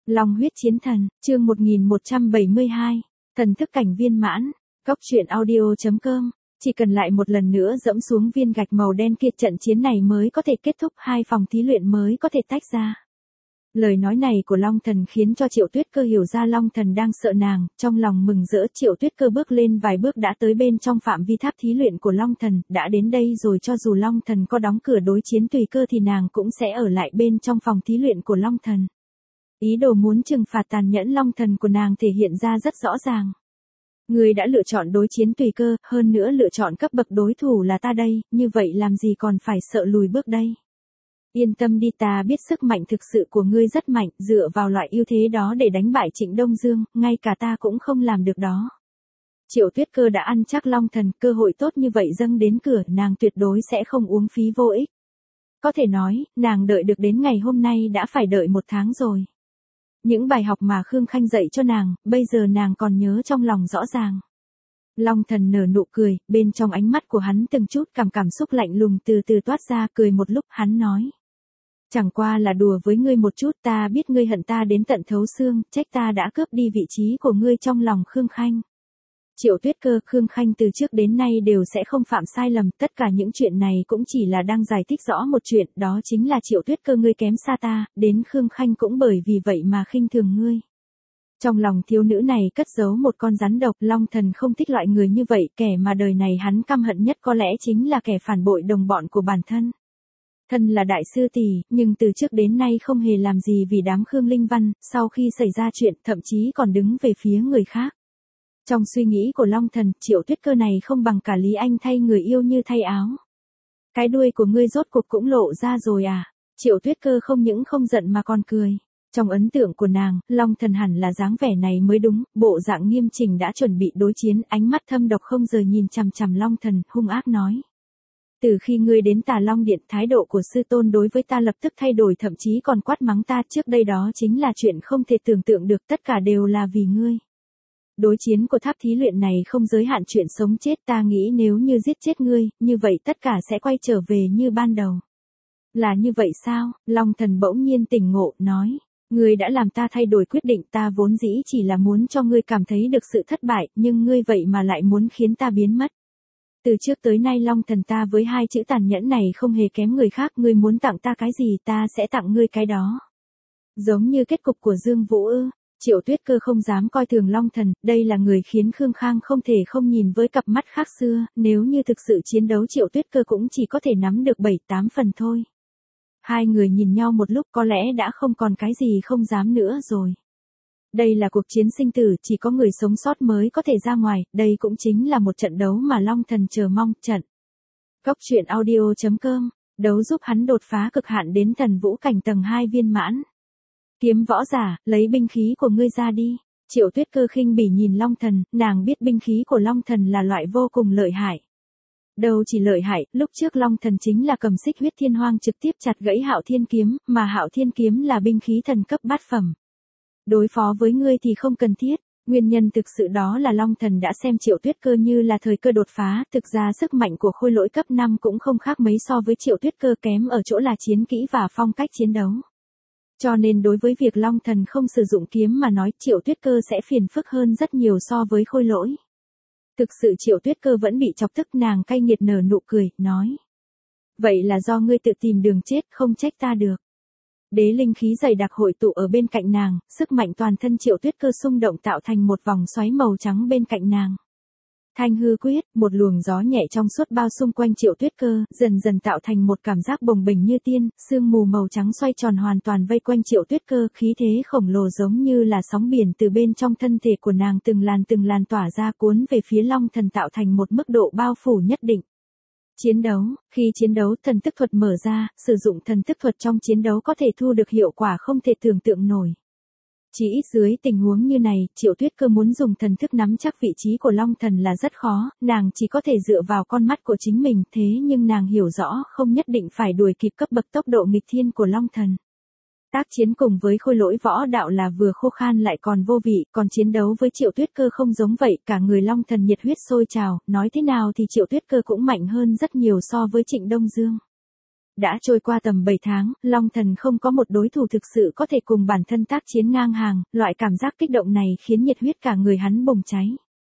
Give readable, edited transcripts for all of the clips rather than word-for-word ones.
Long huyết chiến thần, chương 1172, thần thức cảnh viên mãn, Cốc truyện audio.com. Chỉ cần lại một lần nữa dẫm xuống viên gạch màu đen kia, trận chiến này mới có thể kết thúc, hai phòng thí luyện mới có thể tách ra. Lời nói này của Long Thần khiến cho Triệu Tuyết Cơ hiểu ra Long Thần đang sợ nàng, trong lòng mừng rỡ. Triệu Tuyết Cơ bước lên vài bước đã tới bên trong phạm vi tháp thí luyện của Long Thần, đã đến đây rồi, cho dù Long Thần có đóng cửa đối chiến tùy cơ thì nàng cũng sẽ ở lại bên trong phòng thí luyện của Long Thần. Ý đồ muốn trừng phạt tàn nhẫn Long Thần của nàng thể hiện ra rất rõ ràng. Người đã lựa chọn đối chiến tùy cơ, hơn nữa lựa chọn cấp bậc đối thủ là ta đây, như vậy làm gì còn phải sợ lùi bước đây. Yên tâm đi, ta biết sức mạnh thực sự của ngươi rất mạnh, dựa vào loại ưu thế đó để đánh bại Trịnh Đông Dương, ngay cả ta cũng không làm được đó. Triệu Tuyết Cơ đã ăn chắc Long Thần, cơ hội tốt như vậy dâng đến cửa, nàng tuyệt đối sẽ không uống phí vô ích. Có thể nói, nàng đợi được đến ngày hôm nay đã phải đợi 1 tháng rồi. Những bài học mà Khương Khanh dạy cho nàng, bây giờ nàng còn nhớ trong lòng rõ ràng. Long Thần nở nụ cười, bên trong ánh mắt của hắn từng chút cảm xúc lạnh lùng từ từ toát ra, cười một lúc, hắn nói. Chẳng qua là đùa với ngươi một chút, ta biết ngươi hận ta đến tận thấu xương, trách ta đã cướp đi vị trí của ngươi trong lòng Khương Khanh. Triệu Tuyết Cơ, Khương Khanh từ trước đến nay đều sẽ không phạm sai lầm, tất cả những chuyện này cũng chỉ là đang giải thích rõ một chuyện, đó chính là Triệu Tuyết Cơ ngươi kém xa ta, đến Khương Khanh cũng bởi vì vậy mà khinh thường ngươi. Trong lòng thiếu nữ này cất giấu một con rắn độc, Long Thần không thích loại người như vậy, kẻ mà đời này hắn căm hận nhất có lẽ chính là kẻ phản bội đồng bọn của bản thân. Thân là đại sư tỷ, nhưng từ trước đến nay không hề làm gì vì đám Khương Linh Văn, sau khi xảy ra chuyện thậm chí còn đứng về phía người khác. Trong suy nghĩ của Long Thần, Triệu Tuyết Cơ này không bằng cả Lý Anh thay người yêu như thay áo. Cái đuôi của ngươi rốt cuộc cũng lộ ra rồi à? Triệu Tuyết Cơ không những không giận mà còn cười. Trong ấn tượng của nàng, Long Thần hẳn là dáng vẻ này mới đúng, bộ dạng nghiêm chỉnh đã chuẩn bị đối chiến, ánh mắt thâm độc không rời nhìn chằm chằm Long Thần, hung ác nói. Từ khi ngươi đến Tà Long Điện, thái độ của sư tôn đối với ta lập tức thay đổi, thậm chí còn quát mắng ta, trước đây đó chính là chuyện không thể tưởng tượng được, tất cả đều là vì ngươi. Đối chiến của tháp thí luyện này không giới hạn chuyện sống chết, ta nghĩ nếu như giết chết ngươi, như vậy tất cả sẽ quay trở về như ban đầu. Là như vậy sao? Long Thần bỗng nhiên tỉnh ngộ, nói. Ngươi đã làm ta thay đổi quyết định, ta vốn dĩ chỉ là muốn cho ngươi cảm thấy được sự thất bại, nhưng ngươi vậy mà lại muốn khiến ta biến mất. Từ trước tới nay Long Thần ta với 2 chữ tàn nhẫn này không hề kém người khác, ngươi muốn tặng ta cái gì ta sẽ tặng ngươi cái đó. Giống như kết cục của Dương Vũ ư? Triệu Tuyết Cơ không dám coi thường Long Thần, đây là người khiến Khương Khang không thể không nhìn với cặp mắt khác xưa, nếu như thực sự chiến đấu Triệu Tuyết Cơ cũng chỉ có thể nắm được 7-8 phần thôi. Hai người nhìn nhau một lúc có lẽ đã không còn cái gì không dám nữa rồi. Đây là cuộc chiến sinh tử, chỉ có người sống sót mới có thể ra ngoài, đây cũng chính là một trận đấu mà Long Thần chờ mong, trận. Cốc truyện audio.com, đấu giúp hắn đột phá cực hạn đến thần vũ cảnh tầng 2 viên mãn. Kiếm võ giả, lấy binh khí của ngươi ra đi. Triệu Tuyết Cơ khinh bỉ nhìn Long Thần, nàng biết binh khí của Long Thần là loại vô cùng lợi hại. Đâu chỉ lợi hại, lúc trước Long Thần chính là cầm xích huyết thiên hoang trực tiếp chặt gãy Hạo Thiên Kiếm, mà Hạo Thiên Kiếm là binh khí thần cấp bát phẩm. Đối phó với ngươi thì không cần thiết, nguyên nhân thực sự đó là Long Thần đã xem Triệu Tuyết Cơ như là thời cơ đột phá, thực ra sức mạnh của khôi lỗi cấp 5 cũng không khác mấy so với Triệu Tuyết Cơ, kém ở chỗ là chiến kỹ và phong cách chiến đấu. Cho nên đối với việc Long Thần không sử dụng kiếm mà nói, Triệu Tuyết Cơ sẽ phiền phức hơn rất nhiều so với khôi lỗi. Thực sự Triệu Tuyết Cơ vẫn bị chọc tức, nàng cay nghiệt nở nụ cười, nói. Vậy là do ngươi tự tìm đường chết, không trách ta được. Đế linh khí dày đặc hội tụ ở bên cạnh nàng, sức mạnh toàn thân Triệu Tuyết Cơ xung động tạo thành một vòng xoáy màu trắng bên cạnh nàng. Thanh hư quyết, một luồng gió nhẹ trong suốt bao xung quanh Triệu Tuyết Cơ, dần dần tạo thành một cảm giác bồng bềnh như tiên, sương mù màu trắng xoay tròn hoàn toàn vây quanh Triệu Tuyết Cơ, khí thế khổng lồ giống như là sóng biển từ bên trong thân thể của nàng từng làn tỏa ra cuốn về phía Long Thần tạo thành một mức độ bao phủ nhất định. Chiến đấu, khi chiến đấu thần thức thuật mở ra, sử dụng thần thức thuật trong chiến đấu có thể thu được hiệu quả không thể tưởng tượng nổi. Chỉ ít dưới tình huống như này, Triệu Tuyết Cơ muốn dùng thần thức nắm chắc vị trí của Long Thần là rất khó, nàng chỉ có thể dựa vào con mắt của chính mình, thế nhưng nàng hiểu rõ không nhất định phải đuổi kịp cấp bậc tốc độ nghịch thiên của Long Thần. Tác chiến cùng với khôi lỗi võ đạo là vừa khô khan lại còn vô vị, còn chiến đấu với Triệu Tuyết Cơ không giống vậy, cả người Long Thần nhiệt huyết sôi trào, nói thế nào thì Triệu Tuyết Cơ cũng mạnh hơn rất nhiều so với Trịnh Đông Dương. Đã trôi qua tầm 7 tháng, Long Thần không có một đối thủ thực sự có thể cùng bản thân tác chiến ngang hàng, loại cảm giác kích động này khiến nhiệt huyết cả người hắn bùng cháy.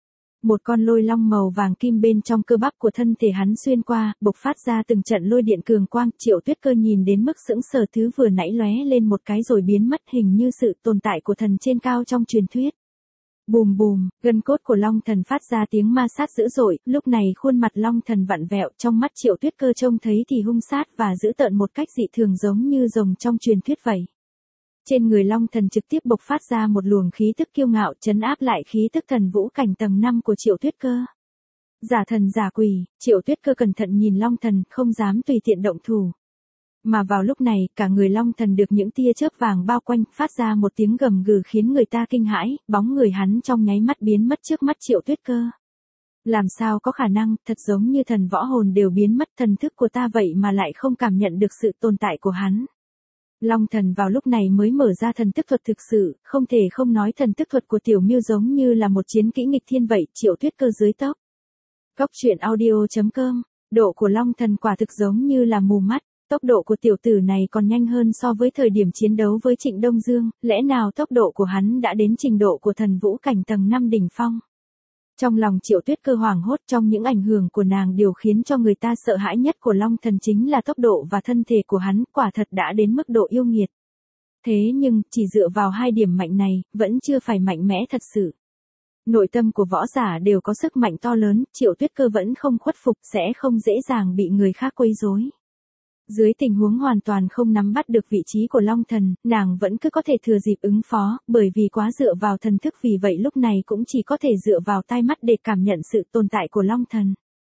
Một con lôi long màu vàng kim bên trong cơ bắp của thân thể hắn xuyên qua, bộc phát ra từng trận lôi điện cường quang, Triệu Tuyết Cơ nhìn đến mức sững sờ, thứ vừa nãy lóe lên một cái rồi biến mất, hình như sự tồn tại của thần trên cao trong truyền thuyết. Bùm bùm, gân cốt của Long Thần phát ra tiếng ma sát dữ dội, lúc này khuôn mặt Long Thần vặn vẹo, trong mắt Triệu Tuyết Cơ trông thấy thì hung sát và dữ tợn một cách dị thường giống như rồng trong truyền thuyết vậy. Trên người Long Thần trực tiếp bộc phát ra một luồng khí tức kiêu ngạo, trấn áp lại khí tức thần vũ cảnh tầng 5 của Triệu Tuyết Cơ. Giả thần giả quỷ, Triệu Tuyết Cơ cẩn thận nhìn Long Thần, không dám tùy tiện động thủ. Mà vào lúc này, cả người Long Thần được những tia chớp vàng bao quanh, phát ra một tiếng gầm gừ khiến người ta kinh hãi, bóng người hắn trong nháy mắt biến mất trước mắt Triệu Tuyết Cơ. Làm sao có khả năng, thật giống như thần võ hồn đều biến mất, thần thức của ta vậy mà lại không cảm nhận được sự tồn tại của hắn. Long Thần vào lúc này mới mở ra thần thức thuật thực sự, không thể không nói thần thức thuật của Tiểu Miêu giống như là một chiến kỹ nghịch thiên vậy, Triệu Tuyết Cơ dưới tốc. Góc truyện audio.com, độ của Long Thần quả thực giống như là mù mắt, tốc độ của tiểu tử này còn nhanh hơn so với thời điểm chiến đấu với Trịnh Đông Dương, lẽ nào tốc độ của hắn đã đến trình độ của thần vũ cảnh tầng 5 đỉnh phong. Trong lòng Triệu Tuyết Cơ hoảng hốt, trong những ảnh hưởng của nàng điều khiến cho người ta sợ hãi nhất của Long Thần chính là tốc độ và thân thể của hắn, quả thật đã đến mức độ yêu nghiệt. Thế nhưng, chỉ dựa vào hai điểm mạnh này, vẫn chưa phải mạnh mẽ thật sự. Nội tâm của võ giả đều có sức mạnh to lớn, Triệu Tuyết Cơ vẫn không khuất phục, sẽ không dễ dàng bị người khác quấy rối. Dưới tình huống hoàn toàn không nắm bắt được vị trí của Long Thần, nàng vẫn cứ có thể thừa dịp ứng phó, bởi vì quá dựa vào thần thức, vì vậy lúc này cũng chỉ có thể dựa vào tai mắt để cảm nhận sự tồn tại của Long Thần.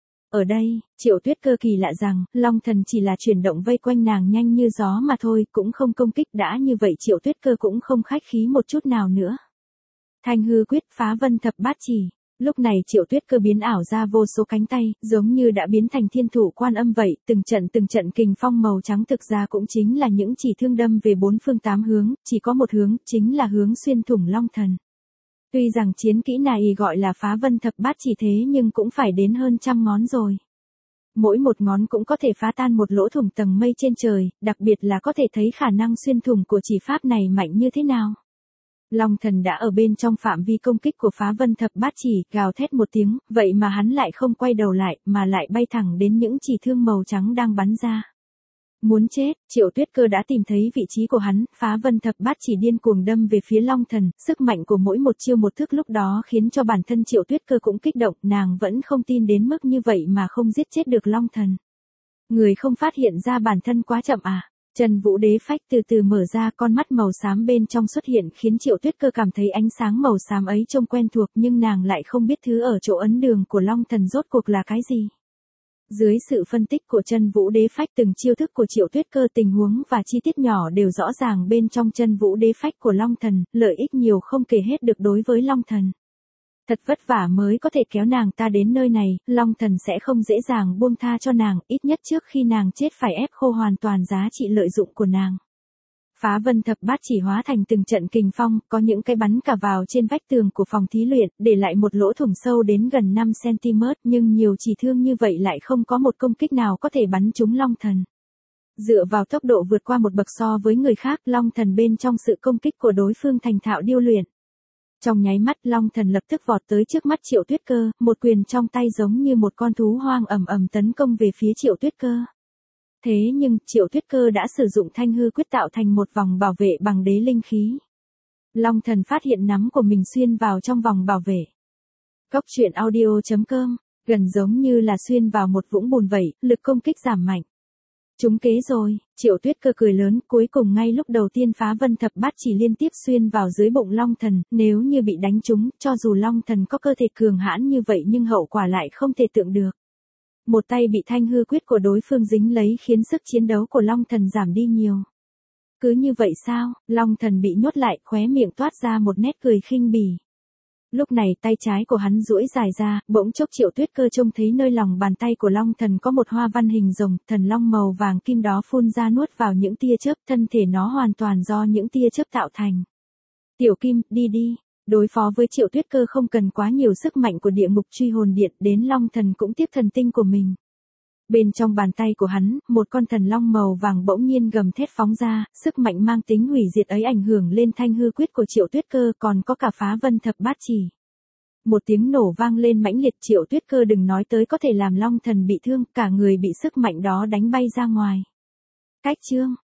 Ở đây, Triệu Tuyết Cơ kỳ lạ rằng, Long Thần chỉ là chuyển động vây quanh nàng nhanh như gió mà thôi, cũng không công kích, đã như vậy Triệu Tuyết Cơ cũng không khách khí một chút nào nữa. Thanh hư quyết, phá vân thập bát chỉ. Lúc này Triệu Tuyết Cơ biến ảo ra vô số cánh tay, giống như đã biến thành thiên thủ Quan Âm vậy, từng trận kình phong màu trắng thực ra cũng chính là những chỉ thương đâm về bốn phương tám hướng, chỉ có một hướng, chính là hướng xuyên thủng Long Thần. Tuy rằng chiến kỹ này gọi là phá vân thập bát chỉ thế nhưng cũng phải đến hơn trăm ngón rồi. Mỗi một ngón cũng có thể phá tan một lỗ thủng tầng mây trên trời, đặc biệt là có thể thấy khả năng xuyên thủng của chỉ pháp này mạnh như thế nào. Long Thần đã ở bên trong phạm vi công kích của phá vân thập bát chỉ, gào thét một tiếng, vậy mà hắn lại không quay đầu lại, mà lại bay thẳng đến những chỉ thương màu trắng đang bắn ra. Muốn chết, Triệu Tuyết Cơ đã tìm thấy vị trí của hắn, phá vân thập bát chỉ điên cuồng đâm về phía Long Thần, sức mạnh của mỗi một chiêu một thức lúc đó khiến cho bản thân Triệu Tuyết Cơ cũng kích động, nàng vẫn không tin đến mức như vậy mà không giết chết được Long Thần. Người không phát hiện ra bản thân quá chậm à? Chân vũ đế phách từ từ mở ra, con mắt màu xám bên trong xuất hiện khiến Triệu Tuyết Cơ cảm thấy ánh sáng màu xám ấy trông quen thuộc, nhưng nàng lại không biết thứ ở chỗ ấn đường của Long Thần rốt cuộc là cái gì. Dưới sự phân tích của chân vũ đế phách, từng chiêu thức của Triệu Tuyết Cơ, tình huống và chi tiết nhỏ đều rõ ràng bên trong chân vũ đế phách của Long Thần, lợi ích nhiều không kể hết được đối với Long Thần. Thật vất vả mới có thể kéo nàng ta đến nơi này, Long Thần sẽ không dễ dàng buông tha cho nàng, ít nhất trước khi nàng chết phải ép khô hoàn toàn giá trị lợi dụng của nàng. Phá vân thập bát chỉ hóa thành từng trận kình phong, có những cái bắn cả vào trên vách tường của phòng thí luyện, để lại một lỗ thủng sâu đến gần 5 cm, nhưng nhiều chỉ thương như vậy lại không có một công kích nào có thể bắn trúng Long Thần. Dựa vào tốc độ vượt qua một bậc so với người khác, Long Thần bên trong sự công kích của đối phương thành thạo điêu luyện. Trong nháy mắt, Long Thần lập tức vọt tới trước mắt Triệu Tuyết Cơ, một quyền trong tay giống như một con thú hoang ầm ầm tấn công về phía Triệu Tuyết Cơ. Thế nhưng, Triệu Tuyết Cơ đã sử dụng thanh hư quyết tạo thành một vòng bảo vệ bằng đế linh khí. Long Thần phát hiện nắm của mình xuyên vào trong vòng bảo vệ. Góc truyện audio.com, gần giống như là xuyên vào một vũng bùn vậy, lực công kích giảm mạnh. Trúng kế rồi, Triệu Tuyết Cơ cười lớn, cuối cùng ngay lúc đầu tiên phá vân thập bát chỉ liên tiếp xuyên vào dưới bụng Long Thần, nếu như bị đánh trúng, cho dù Long Thần có cơ thể cường hãn như vậy nhưng hậu quả lại không thể tưởng được. Một tay bị thanh hư quyết của đối phương dính lấy khiến sức chiến đấu của Long Thần giảm đi nhiều. Cứ như vậy sao, Long Thần bị nhốt lại, khóe miệng toát ra một nét cười khinh bỉ. Lúc này tay trái của hắn duỗi dài ra, bỗng chốc Triệu Tuyết Cơ trông thấy nơi lòng bàn tay của Long Thần có một hoa văn hình rồng, thần long màu vàng kim đó phun ra nuốt vào những tia chớp, thân thể nó hoàn toàn do những tia chớp tạo thành. Tiểu Kim, đi đi, đối phó với Triệu Tuyết Cơ không cần quá nhiều sức mạnh của địa ngục truy hồn điện, đến Long Thần cũng tiếp thần tinh của mình. Bên trong bàn tay của hắn, một con thần long màu vàng bỗng nhiên gầm thét phóng ra, sức mạnh mang tính hủy diệt ấy ảnh hưởng lên thanh hư quyết của Triệu Tuyết Cơ, còn có cả phá vân thập bát chỉ. Một tiếng nổ vang lên mãnh liệt, Triệu Tuyết Cơ đừng nói tới có thể làm long thần bị thương, cả người bị sức mạnh đó đánh bay ra ngoài. Cách chương